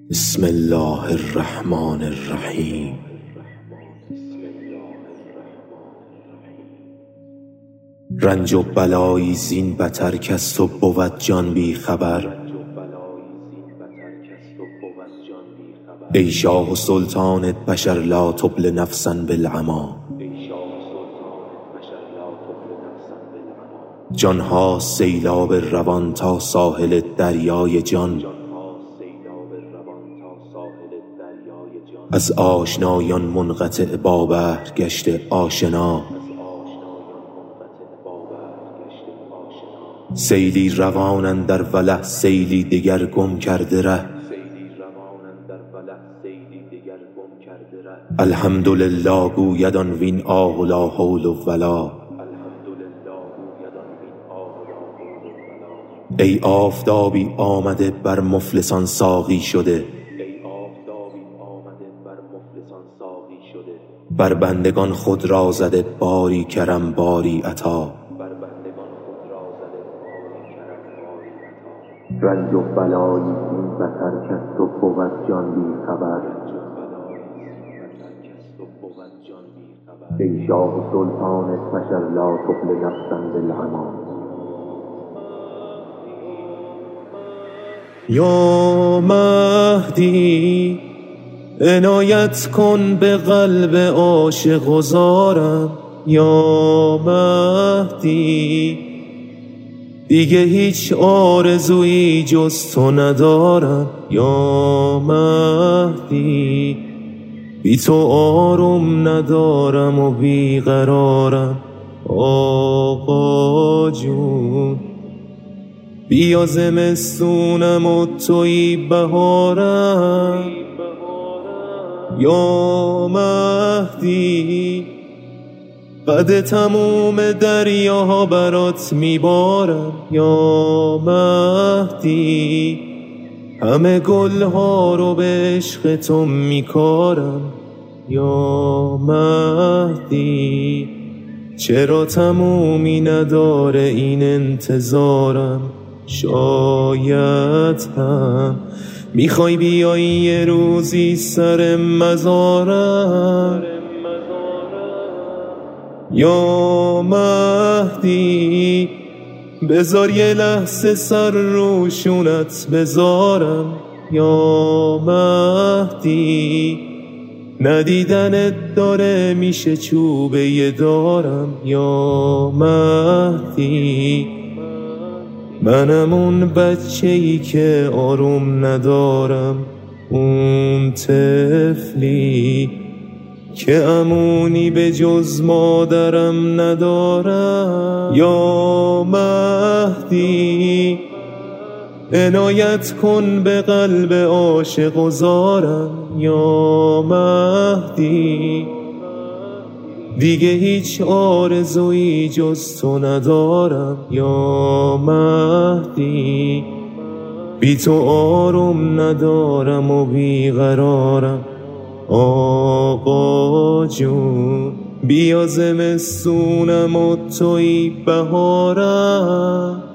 بسم الله الرحمن الرحیم. رنج و بلایی زین بتر کس تو بود جان بی خبر. ای شاه و سلطان بشر لا تبل نفسا بالعمی. جانها سیلاب روان تا ساحل دریای جان. از آشنایان منقطع با بحر گشته آشنا. سیلی روان اندر وله سیلی دگر گم کرده ره. الحمدلله گوید آن وین آه و لا حول ولا. ای آفتابی آمده بر مفلسان ساقی شده. بر بندگان خود را زده باری کرم باری عطا. رنج و بلایی این بتر کس تو بود جان بی خبر. ای شاه و سلطان بشر لا تبل نفسا بالعمی. یا مهدی عنایت کن به قلب عاشق و زارم. یا مهدی دیگه هیچ آرزویی جز تو ندارم. یا مهدی بی تو آروم ندارم و بی قرارم. آقا جون بیا زمستونم و توی بهارم. یا مهدی قد تموم دریاها برات میبارم. یا مهدی همه گلها رو به عشق تو میکارم. یا مهدی چرا تمومی نداره این انتظارم. شاید هم میخوای بیایی یه روزی سر مزارم. یا مهدی بذار یه لحظه سر روشونت بذارم. یا مهدی ندیدنت داره میشه چوبه دارم. یا مهدی منم اون بچه‌ای که آروم ندارم. اون طفلی که امونی به جز مادرم ندارم. یا مهدی عنایت کن به قلب عاشق و زارم. یا مهدی دیگه هیچ آرزویی جز تو ندارم. یا مهدی بی تو آروم ندارم و بی قرارم. آقا جون بیا زمستونم و توی بهارم.